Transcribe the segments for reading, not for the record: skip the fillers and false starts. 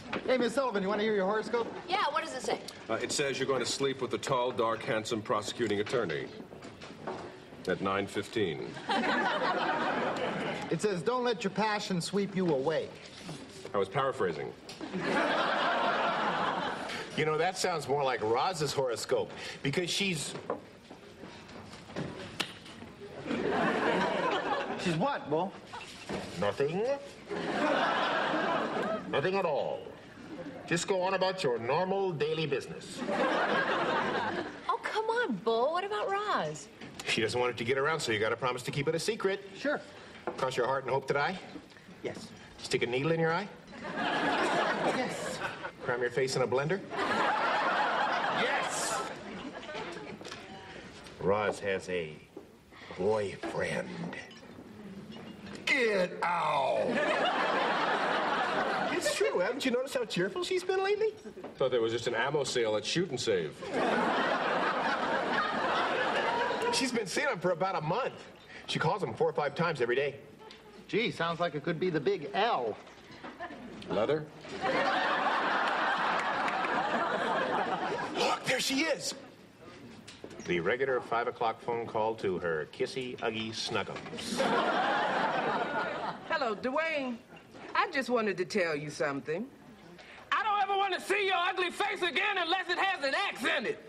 Hey, Miss Sullivan, you want to hear your horoscope? Yeah, what does it say? It says you're going to sleep with the tall, dark, handsome prosecuting attorney at 9:15. It says, don't let your passion sweep you away. I was paraphrasing. You know, that sounds more like Roz's horoscope, because she's... She's what, Bull? Nothing. Nothing at all. Just go on about your normal daily business. Oh, come on, Bull. What about Roz? She doesn't want it to get around, so you got to promise to keep it a secret. Sure. Cross your heart and hope to die. Yes. Stick a needle in your eye. Yes. Cram your face in a blender. Yes. Roz has a boyfriend. Get out. It's true. Haven't you noticed how cheerful she's been lately? Thought there was just an ammo sale at Shoot and Save. She's been seeing him for about a month. She calls him 4 or 5 times every day. Gee, sounds like it could be the big L. Leather? Look, there she is. The regular 5 o'clock phone call to her kissy, uggy snuggums. Hello, Dwayne. I just wanted to tell you something. I don't ever want to see your ugly face again unless it has an X in it.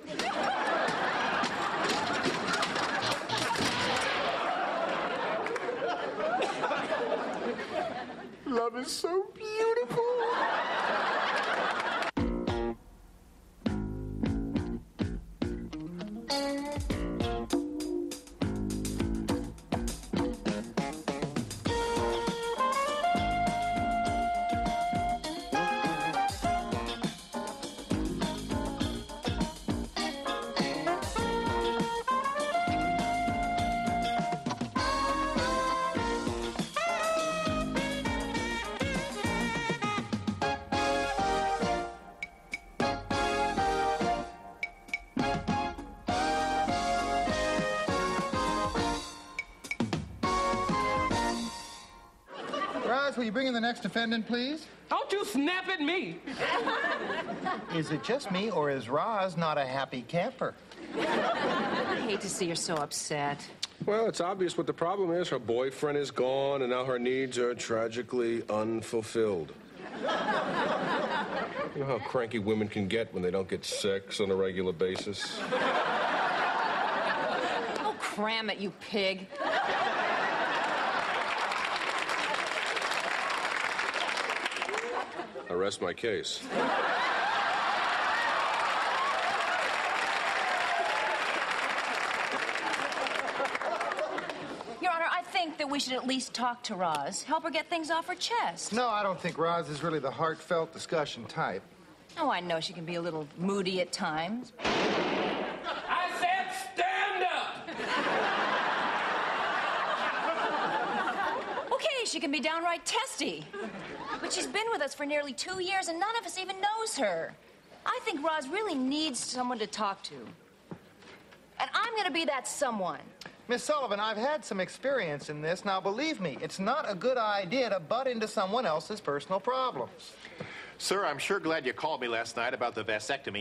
Love is so beautiful. Roz, will you bring in the next defendant, please? Don't you snap at me. Is it just me, or is Roz not a happy camper? I hate to see her so upset. Well, it's obvious what the problem is. Her boyfriend is gone, and now her needs are tragically unfulfilled. You know how cranky women can get when they don't get sex on a regular basis? Oh, cram it, you pig. I rest my case. Your Honor, I think that we should at least talk to Roz. Help her get things off her chest. No, I don't think Roz is really the heartfelt discussion type. Oh, I know she can be a little moody at times. I said stand up. Okay, she can be downright testy. But she's been with us for nearly 2 years, and none of us even knows her. I think Roz really needs someone to talk to. And I'm going to be that someone. Miss Sullivan, I've had some experience in this. Now, believe me, it's not a good idea to butt into someone else's personal problems. Sir, I'm sure glad you called me last night about the vasectomy.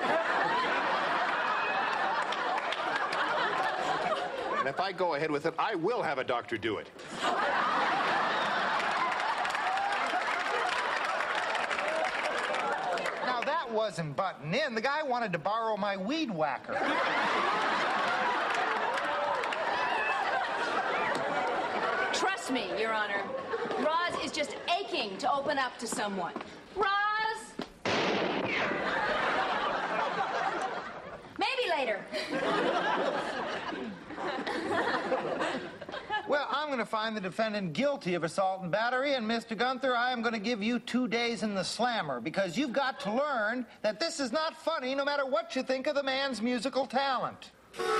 And if I go ahead with it, I will have a doctor do it. Now, that wasn't butting in. The guy wanted to borrow my weed whacker. Trust me, Your Honor. Roz is just aching to open up to someone. Roz! Maybe later. Well, I'm going to find the defendant guilty of assault and battery, and Mr. Gunther, I am going to give you 2 days in the slammer, because you've got to learn that this is not funny no matter what you think of the man's musical talent.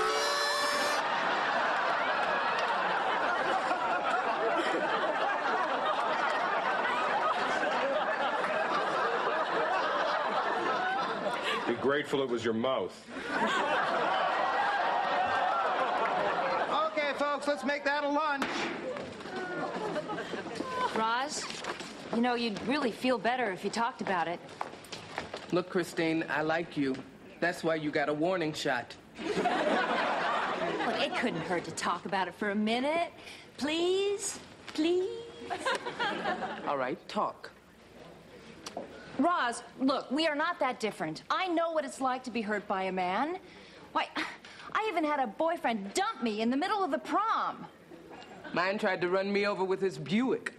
Be grateful it was your mouth. Okay, folks, let's make that a lunch. Roz, You know, you'd really feel better if you talked about it. Look, Christine, I like you. That's why you got a warning shot. Look, it couldn't hurt to talk about it for a minute. Please? Please? All right, talk. Roz, look, we are not that different. I know what it's like to be hurt by a man. Why, I even had a boyfriend dump me in the middle of the prom. Mine tried to run me over with his Buick.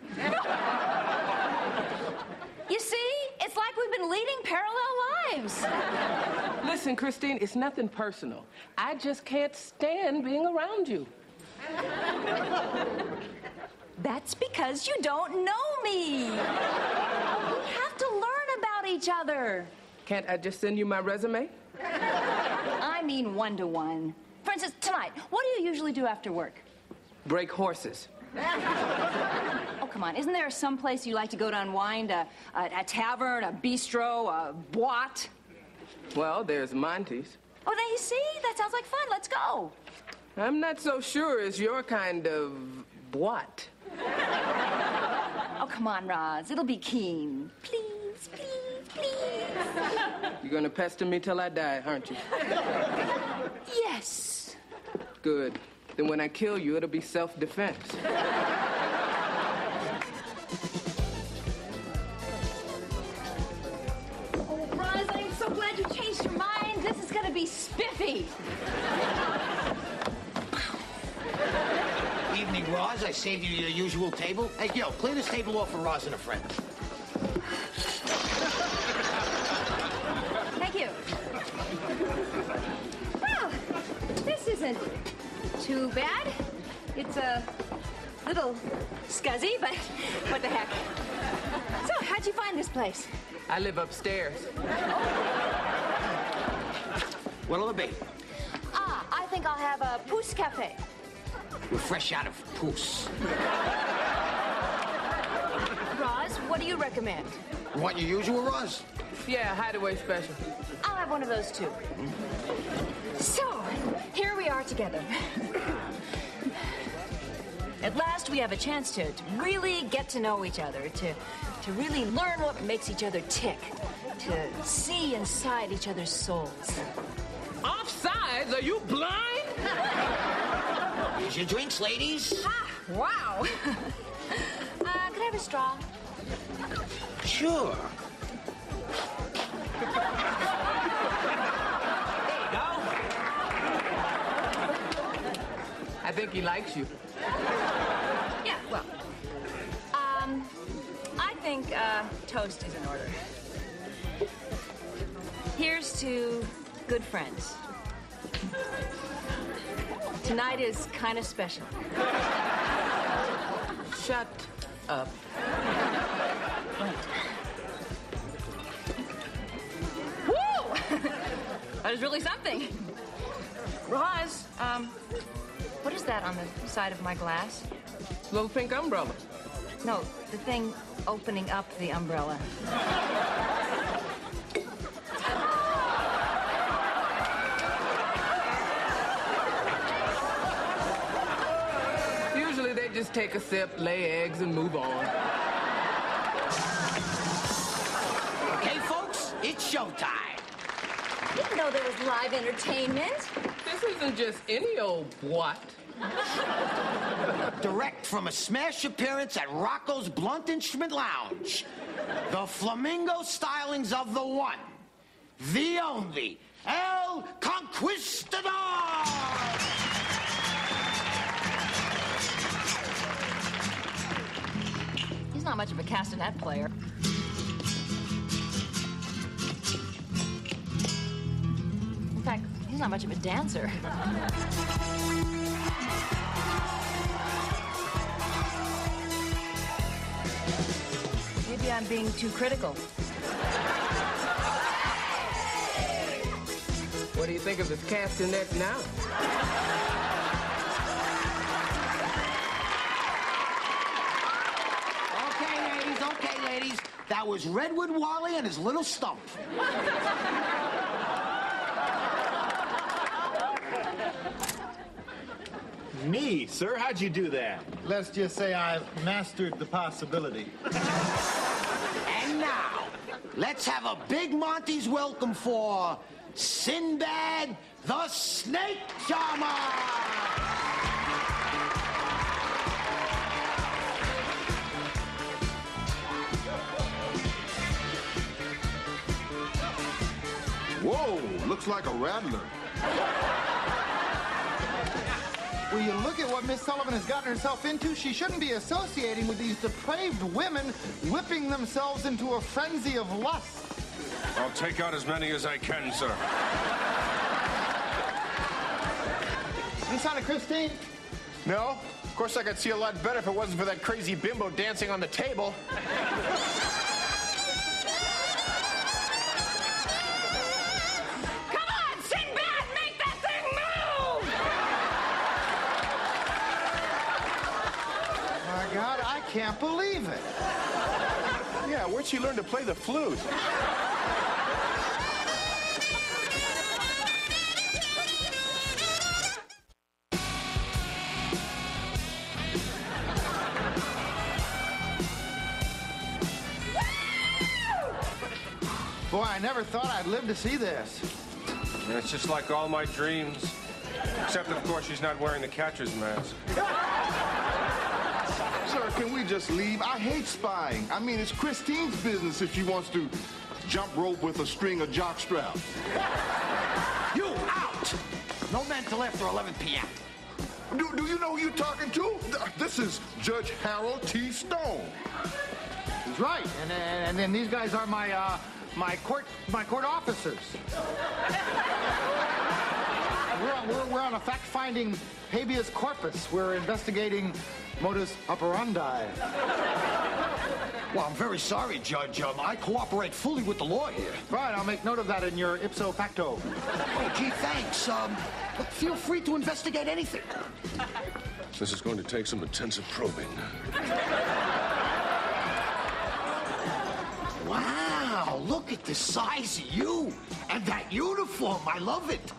You see? It's like we've been leading parallel lives. Listen, Christine, it's nothing personal. I just can't stand being around you. That's because you don't know me. We have to learn about each other. Can't I just send you my resume? I mean one-to-one. For instance, tonight, what do you usually do after work? Break horses. Oh, come on. Isn't there some place you like to go to unwind? A tavern, a bistro, a boîte? Well, there's Monty's. Oh, there you see? That sounds like fun. Let's go. I'm not so sure it's your kind of boîte. Oh, come on, Roz. It'll be keen. Please, please, please. You're gonna pester me till I die, aren't you? Yes. Good. Then when I kill you, it'll be self-defense. Oh, Roz, I'm so glad you changed your mind. This is gonna be spiffy. Evening, Roz. I saved you your usual table. Hey, Gil, clear this table off for Roz and a friend. Thank you. Well, this isn't too bad. It's a little scuzzy, but what the heck. So, how'd you find this place? I live upstairs. What'll it be? I think I'll have a Pousse Cafe. We're fresh out of Pousse. Roz, what do you recommend? You want your usual, Roz? Yeah, hideaway special. I'll have one of those too. So, here we are together. At last, we have a chance to really get to know each other, to really learn what makes each other tick, to see inside each other's souls. Offsides? Are you blind? Here's your drinks, ladies. Ah, wow. Could I have a straw? Sure. I think he likes you. Yeah, well, I think toast is in order. Here's to good friends. Tonight is kind of special. Shut up. Right. Woo! That was really something. Roz, what is that on the side of my glass? Little pink umbrella. No, the thing opening up the umbrella. Usually they just take a sip, lay eggs, and move on. Okay, folks, it's showtime. Didn't know there was live entertainment. This isn't just any old boîte. Direct from a smash appearance at Rocco's Blunt Instrument Lounge. The flamingo stylings of the one, the only, El Conquistador! He's not much of a castanet player. In fact, he's not much of a dancer. Maybe I'm being too critical. What do you think of his castanet now? Okay, ladies. That was Redwood Wally and his little stump. Me, sir? How'd you do that? Let's just say I've mastered the possibility. let's have a big Monty's welcome for Sinbad the Snake Charmer! Whoa, looks like a rattler. Will you look at what Miss Sullivan has gotten herself into? She shouldn't be associating with these depraved women whipping themselves into a frenzy of lust. I'll take out as many as I can, sir. Any sign of Christine? No? Of course I could see a lot better if it wasn't for that crazy bimbo dancing on the table. Come on, Sinbad, make that thing move! My God, I can't believe it. Yeah, where'd she learn to play the flute? Boy, I never thought I'd live to see this. And it's just like all my dreams. Except, of course, she's not wearing the catcher's mask. Sir, can we just leave? I hate spying. I mean, it's Christine's business if she wants to jump rope with a string of jock straps. You out! No men till after 11 p.m. Do you know who you're talking to? This is Judge Harold T. Stone. He's right. And then these guys are my court officers. We're on a fact-finding habeas corpus. We're investigating modus operandi. Well, I'm very sorry, Judge. I cooperate fully with the law here. Right, I'll make note of that in your ipso facto. Oh, gee, thanks. Look, feel free to investigate anything. This is going to take some intensive probing. Wow, look at the size of you and that uniform. I love it.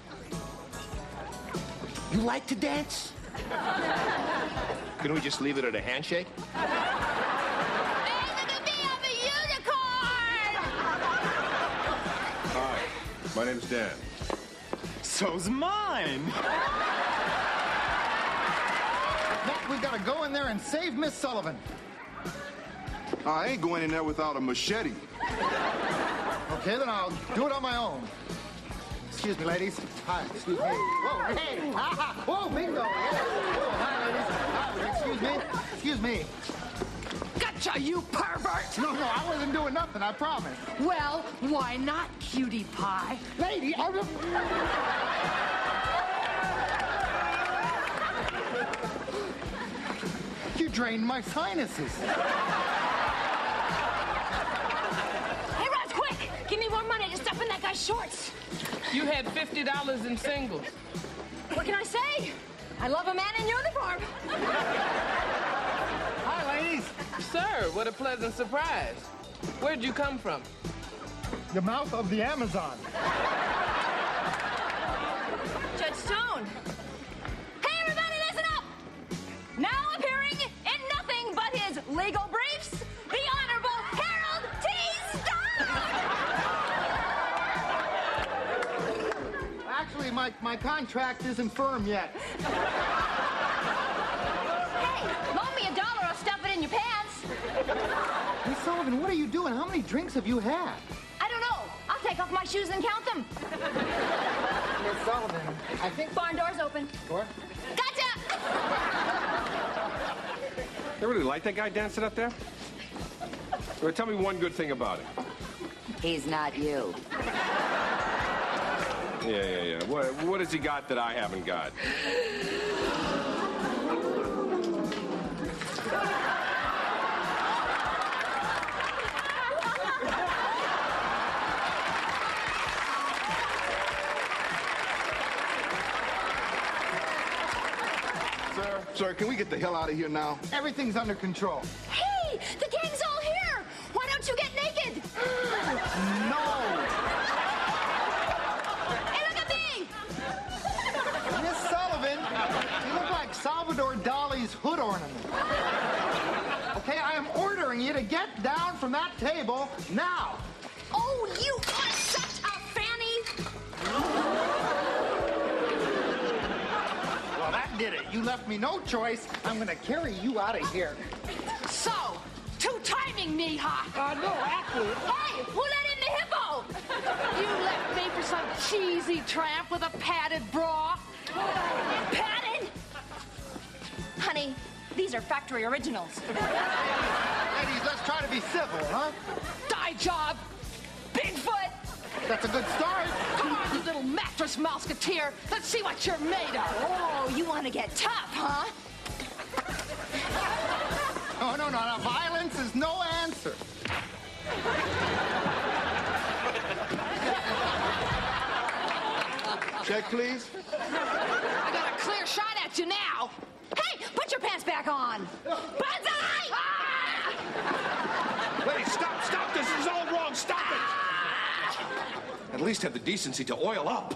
You like to dance? Can we just leave it at a handshake? Hey, look at me, I'm a unicorn! Hi, my name's Dan. So's mine. Next, we gotta go in there and save Miss Sullivan. I ain't going in there without a machete. Okay, then I'll do it on my own. Excuse me, ladies. Hi, excuse me. Whoa, hey, whoa, bingo. Yeah. Whoa, hi, ladies. Hi, excuse me. Gotcha, you pervert! No, I wasn't doing nothing, I promise. Well, why not, cutie pie? Lady, You drained my sinuses. Hey, Roz, quick! Give me more money to stuff in that guy's shorts. You had $50 in singles. What can I say? I love a man in uniform. Hi, ladies. Sir, what a pleasant surprise. Where'd you come from? The mouth of the Amazon. Judge Stone. Hey, everybody, listen up! Now appearing in nothing but his legal briefs, the Honorable Harold T. Stone! Actually, my contract isn't firm yet. Hey, loan me $1, I'll stuff it in your pants. Miss Sullivan, what are you doing? How many drinks have you had? I don't know. I'll take off my shoes and count them. Miss Sullivan, I think... Barn door's open. Door? Gotcha! They really like that guy dancing up there? Well, tell me one good thing about it. He's not you. Yeah. What has he got that I haven't got? Sir, can we get the hell out of here now? Everything's under control. Hey, the gang's all here. Why don't you get naked? No! Hey, look at me. Miss Sullivan, you look like Salvador Dali's hood ornament. Okay, I am ordering you to get down from that table now. Oh, you are such a fanny! Well, that did it. You left me no choice. I'm going to carry you out of here. So, two-timing me, huh? No, actually. Hey, who let in the hippo? You left me for some cheesy tramp with a padded bra? Patton! Honey, these are factory originals. Ladies, let's try to be civil, huh? Die job! Bigfoot! That's a good start. Come on, you little mattress musketeer. Let's see what you're made of. Oh, you want to get tough, huh? Oh, no. Violence is no answer. Check, please. I got a clear shot at you now. Hey, put your pants back on! Banzai! Lady, stop this. This is all wrong. Stop it. At least have the decency to oil up.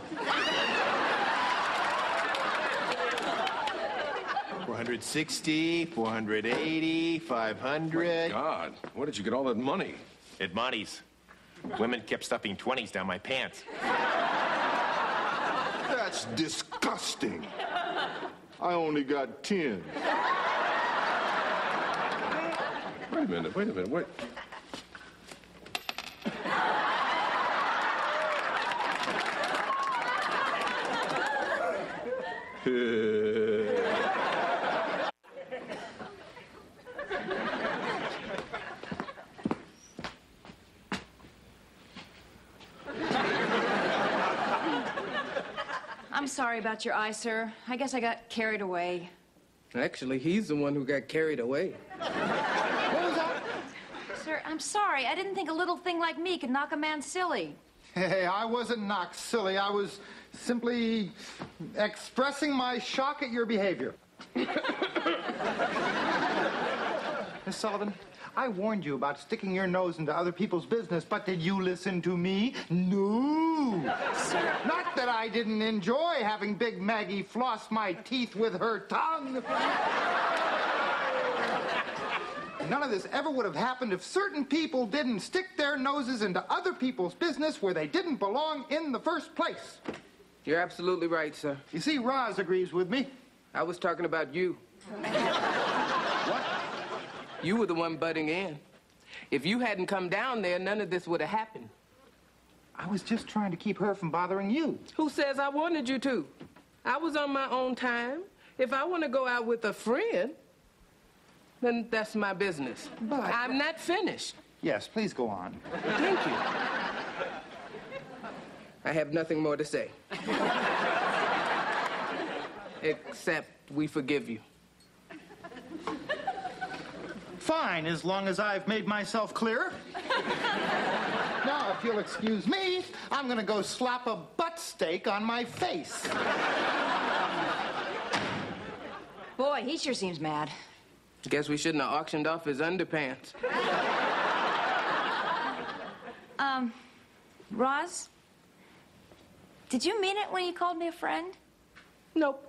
460, 480, 500. God, where did you get all that money? At Monty's. Women kept stuffing 20s down my pants. That's disgusting. I only got 10. Wait a minute. Wait. I'm sorry about your eye, sir. I guess I got carried away. Actually, he's the one who got carried away. What was that? Sir, I'm sorry. I didn't think a little thing like me could knock a man silly. Hey, I wasn't knocked silly. I was simply expressing my shock at your behavior. Miss Sullivan, I warned you about sticking your nose into other people's business, but did you listen to me? No. Sir. Not that I didn't enjoy having Big Maggie floss my teeth with her tongue. None of this ever would have happened if certain people didn't stick their noses into other people's business where they didn't belong in the first place. You're absolutely right, sir. You see, Roz agrees with me. I was talking about you. What? You were the one butting in. If you hadn't come down there, none of this would have happened. I was just trying to keep her from bothering you. Who says I wanted you to? I was on my own time. If I want to go out with a friend, then that's my business. But I'm not finished. Yes, please go on. Thank you. I have nothing more to say. Except we forgive you. Fine, as long as I've made myself clear. Now, if you'll excuse me, I'm gonna go slap a butt steak on my face. Boy, he sure seems mad. Guess we shouldn't have auctioned off his underpants. Roz? Did you mean it when you called me a friend? Nope.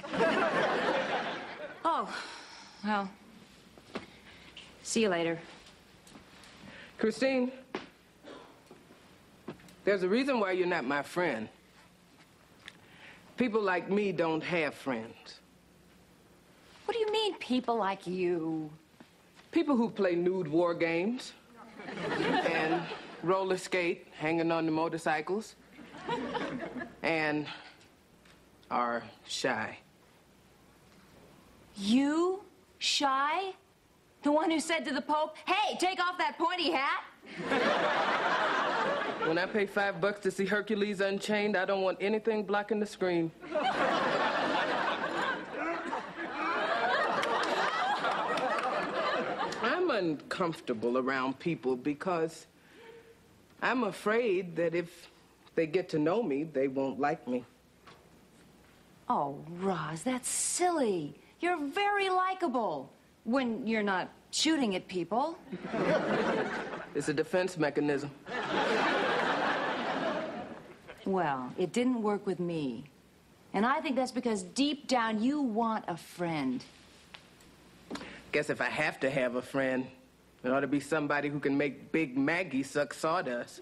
Oh, well. See you later. Christine, there's a reason why you're not my friend. People like me don't have friends. What do you mean, people like you? People who play nude war games and roller skate, hanging on the motorcycles, and are shy. You? Shy? The one who said to the Pope, hey, take off that pointy hat? When I pay $5 to see Hercules Unchained, I don't want anything blocking the screen. I'm uncomfortable around people because I'm afraid that if they get to know me, they won't like me. Oh, Roz, that's silly. You're very likable when you're not shooting at people. It's a defense mechanism. Well, it didn't work with me. And I think that's because deep down you want a friend. Guess if I have to have a friend, There ought to be somebody who can make Big Maggie suck sawdust.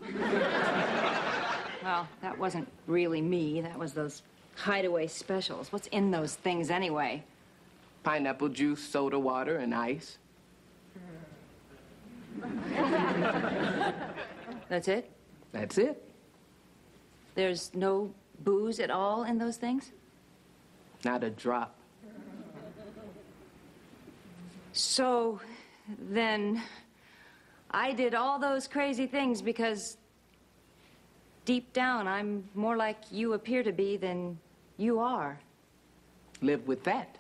Well, that wasn't really me. That was those hideaway specials. What's in those things anyway? Pineapple juice, soda water, and ice. That's it? That's it. There's no booze at all in those things? Not a drop. So, then, I did all those crazy things because deep down I'm more like you appear to be than you are. Live with that.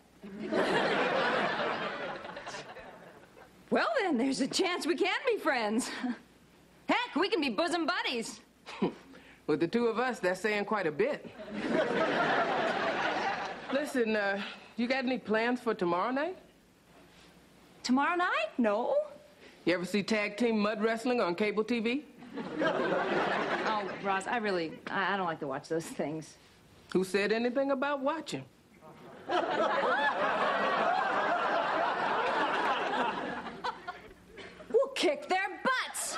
Well, then, there's a chance we can be friends. Heck, we can be bosom buddies. With the two of us, that's saying quite a bit. Listen, you got any plans for tomorrow night? Tomorrow night? No. You ever see tag team mud wrestling on cable TV? Oh, Roz, I don't like to watch those things. Who said anything about watching? We'll kick their butts.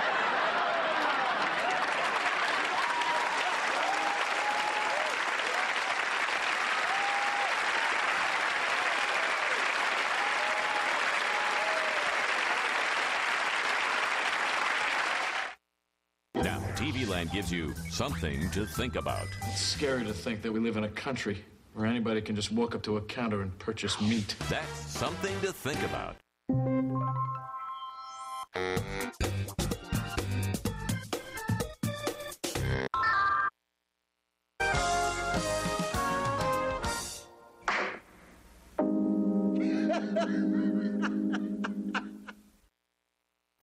Now, TV Land gives you something to think about. It's scary to think that we live in a country where anybody can just walk up to a counter and purchase meat. That's something to think about.